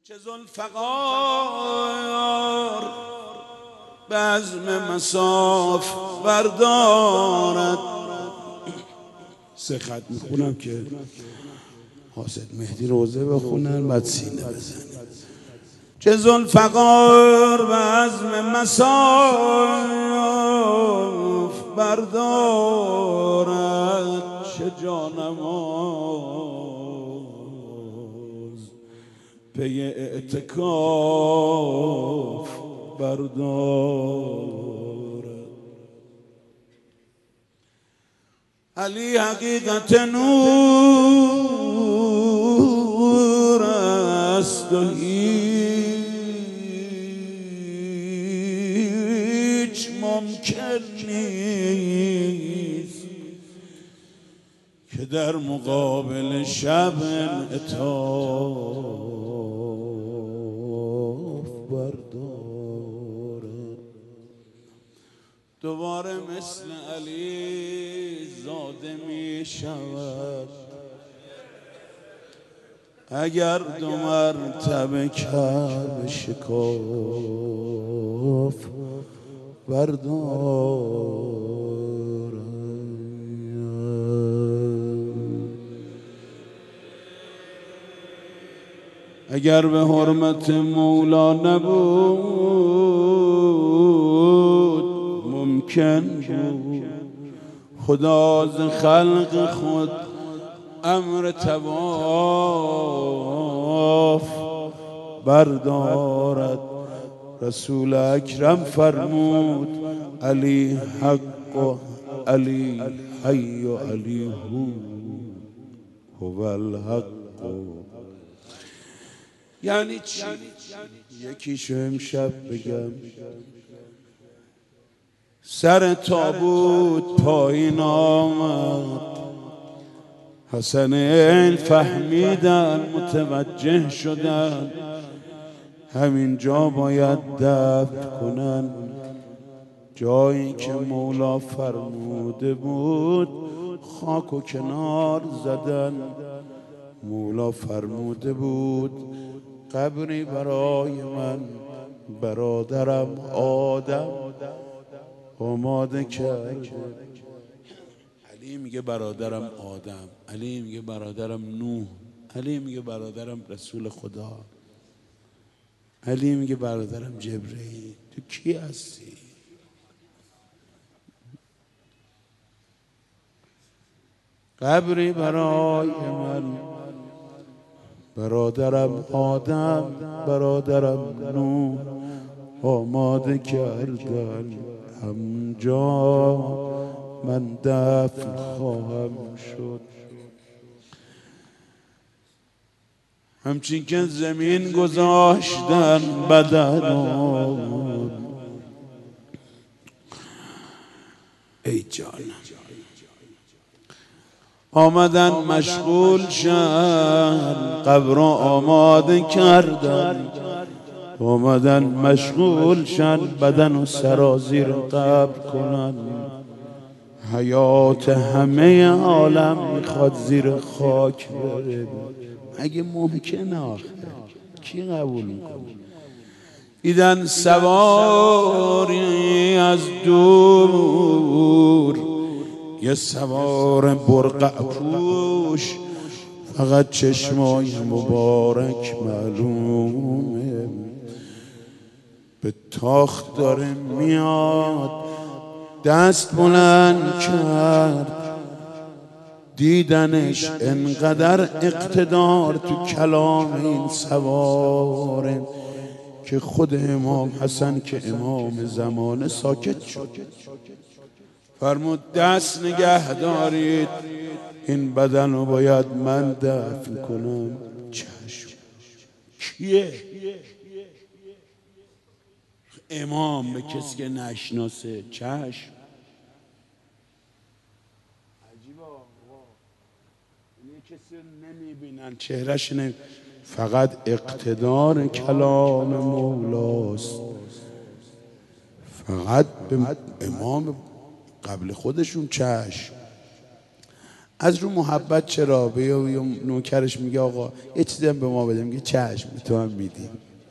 چه ذوالفقار بزم مصاف بردارد. سه خط میخونم که حاسد مهدی روزه بخونن بعد سینه بزنن. چه ذوالفقار بزم مصاف بردارد، چه جانماز پی اعتکاف بردارد. علی حقیقت نور است و هیچ ممکن نیست که در مقابل شب انعطاف بردارد. دوباره مثل علی زاده می شود اگر دو مرتبه کعبه شکاف بردارد. اگر به حرمت مولا نبود ممکن بود خدا ز خلق خود امر طواف بردارد. رسول اکرم فرمود علی حق و علی حی و علی هو الحق. یعنی چی؟ یکیشو امشب بگم. سر تابوت پایین آمد، حسنین فهمیدن متوجه شدن همینجا باید دفن کنن، جایی که مولا فرموده بود خاک و کنار زدن. مولا فرموده بود قبری برای من برادرم آدم آماده کرد. علی میگه برادرم آدم، علی میگه برادرم نوح، علی میگه برادرم رسول خدا، علی میگه برادرم جبرئیل. تو کی هستی؟ قبری برای من برادرم آدم برادرم نوح آماده کردن، همجا من دفن خواهم شد. همچین که زمین گذاشتن بدنم، ای جانم آمدن مشغول شن قبر آماده کردن، آمدن مشغول شن بدن و سرازیر قبر کنن. حیات همه عالم میخواد زیر خاک بره، اگه ممکنه آخر کی قبول میکنه؟ دیدن سواری از دور، یه سوار برقع پوش، فقط چشمای مبارک معلومه، به تاخت داره میاد. دست بلند کرد دیدنش، انقدر اقتدار تو کلام این سواره که خود امام حسن که امام زمانه ساکت شد. فرمود دست نگه دارید، این بدن رو باید من دفن کنم. چشم. کیه؟ امام به کسی که نشناسه چشم. عجیبه یه کسی نمیبینن چهرش فقط اقتدار کلام مولاست. فقط به امام قبل خودشون چشم. از رو محبت چرا به نوکرش میگه آقا یه چیزی هم به ما بده، میگه چشم تو هم میدی.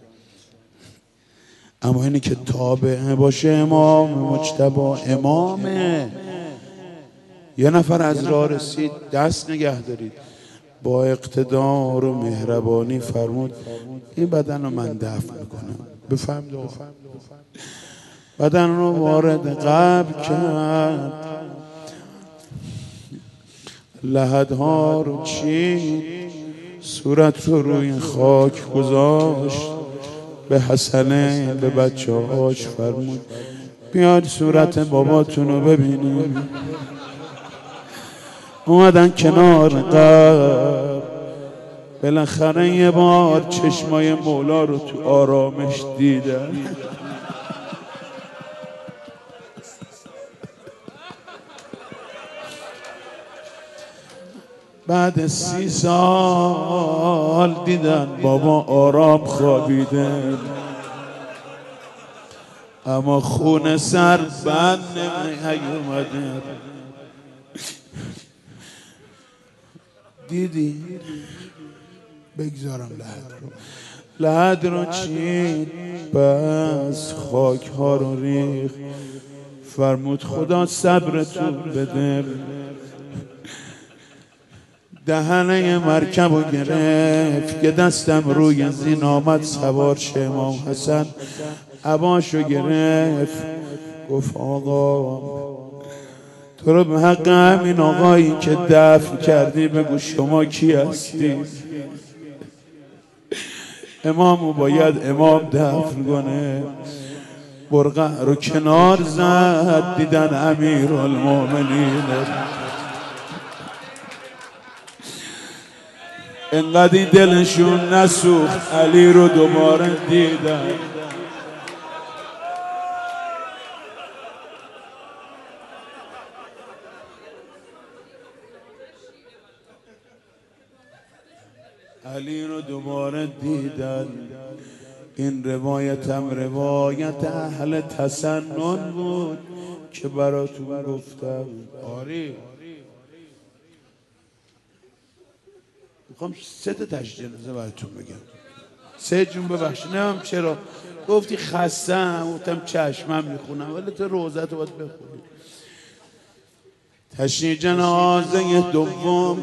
اما اینی که تابع باشه امام مجتبی امامه. یه نفر از راه رسید، دست نگه دارید، با اقتدار و مهربانی فرمود این بدن رو من دفن میکنم. بفهم دعا. بدن رو وارد قبر کرد، لحدها رو چید، صورت رو روی خاک گذاشت، به حسنه به بچه هاش فرمود بیاد صورت باباتون رو ببینید. اومدن کنار قبر، بالاخره یه بار چشمای مولا رو تو آرامش دیدن. بعد 30 سال دیدن بابا آرام خوابیده، اما خون سر بند نیومده. دیدی؟ بگذارم لحد رو چید، بس خاک ها رو ریخت، فرمود خدا صبرتون بده. دهنه مرکب رو گرفت که دستم روی زین آمد سوار شه. امام حسن عباشو گرفت، گفت آقا تو رو به حق همین آقایی که دفن کردی بگو شما کی هستی؟ امامو باید امام دفن کنه. برقع رو کنار زد، دیدن امیرالمومنین. انقدر دلشون نسوخت علی رو دوباره دیدن. علی رو دوباره دیدن. این روایت هم روایت اهل تسنن بود که براتون گفتم. آری میخوام 3 تا تشریح جنازه براتون بگم. 3 جون ببخشید نمیم چرا گفتی خستم، گفتم چشمم میخونم، ولی تو روزت رو باید بخونی. تشریح جنازه دوم.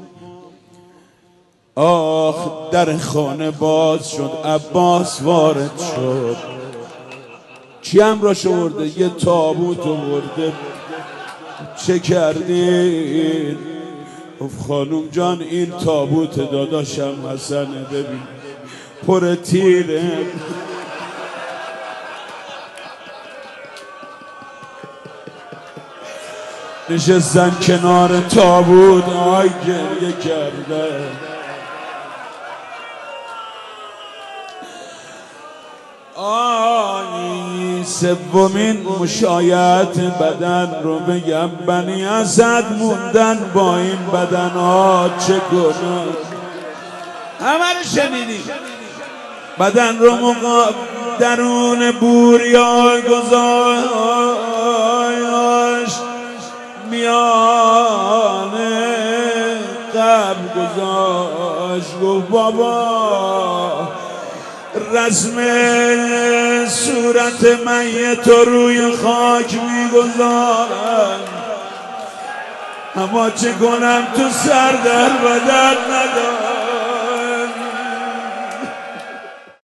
آخ در خانه باز شد، عباس وارد شد. چی همراهش آورده؟ یه تابوت آورده. چه کردین؟ گفت خانوم جان این تابوت داداشم حسنه، ببین پر تیره. نشستن کنار تابوت، آی گریه کرده. آی سومین مشایعت بدن رو بگم. بنی اسد موندن با این بدن ها چه کنن؟ همه رو شنیدی. بدن رو درون بوریا گذاشت، میانه قبر گذاشت. گفت بابا رسم صورت میت روی خاک میگذارم، اما چه کنم تو سر در بدن ندارم.